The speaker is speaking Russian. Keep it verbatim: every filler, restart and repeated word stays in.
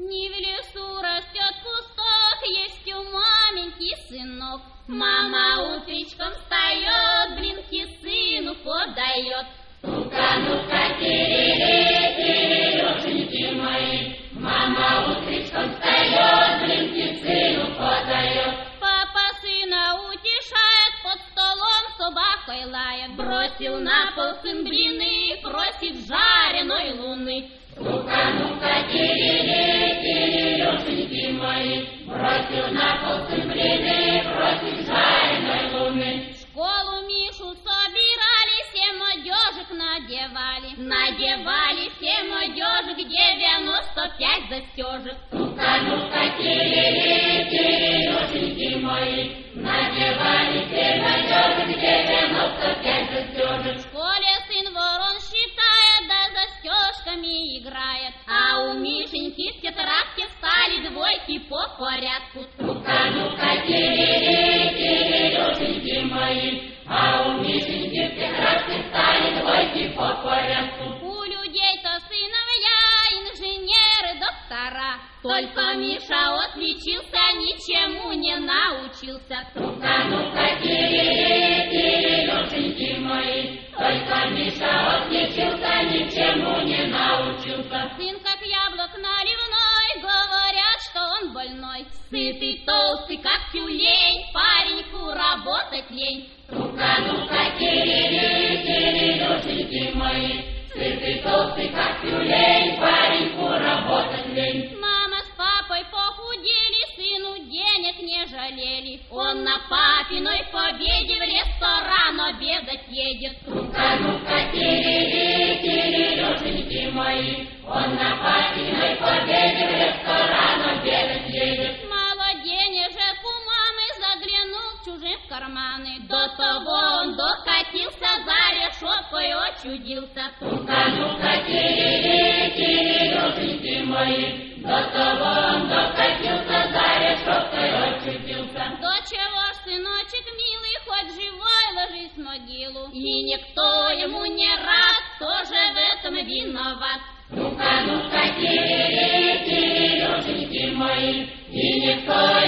Не в лесу растет кусток, есть у маменьки сынок. Мама утречком встает, блинки сыну подает. Ну-ка, ну-ка, терери, терерёшеньки мои, мама утречком встает, блинки сыну подает. Папа сына утешает, под столом собакой лает. Бросил на пол сын блины, просит жареной луны. Ну-ка, ну-ка, терери, терерёшеньки мои, бросил на пол сын блины, просит жареной луны. В школу Мишу собирали, всем одежек надевали. Надевали всем одежек, девяносто пять застежек. Ну-ка, ну-ка, терери, терерёшеньки мои, надевали всем одежек, девяносто пять застежек. В школе сын ворон считает, да застежками играет. А у Мишеньки в тетрадке стали двойки по порядку. Ну-ка, ну-ка, терери, терерёшеньки мои, а у Мишеньки в тетрадке стали двойки по порядку. У людей-то сыновья инженеры, доктора. Только Миша отличился, ничему не научился. Ну-ка, ну-ка, терери, терерёшеньки мои, только Миша отличился, ничему не научился. Сын как яблок наливной, говорят, что он больной. Сытый, толстый, как тюлень, пареньку работать лень. Ну-ка, ну-ка, терери, терерёшеньки мои, сытый, толстый, как тюлень, пареньку работать лень. Мама с папой похудели, сыну денег не жалели. Он на папиной победе в ресторан обедать едет. Ну-ка, ну-ка, терери, терерёшеньки мои, он на папиной победе в ресторан обедать едет. Мало денежек у мамы, заглянул к чужим в карманы. До того он докатился, за решеткой очудился. Ну-ка, ну-ка, терери, терерёшеньки мои, до того он докатился, за решеткой очутился. До чего ж, сыночек милый, хоть живой ложись в могилу. И никто ему не рад, тоже в этом виноват. Ну-ка, ну-ка, терери, терерёшеньки мои, и никто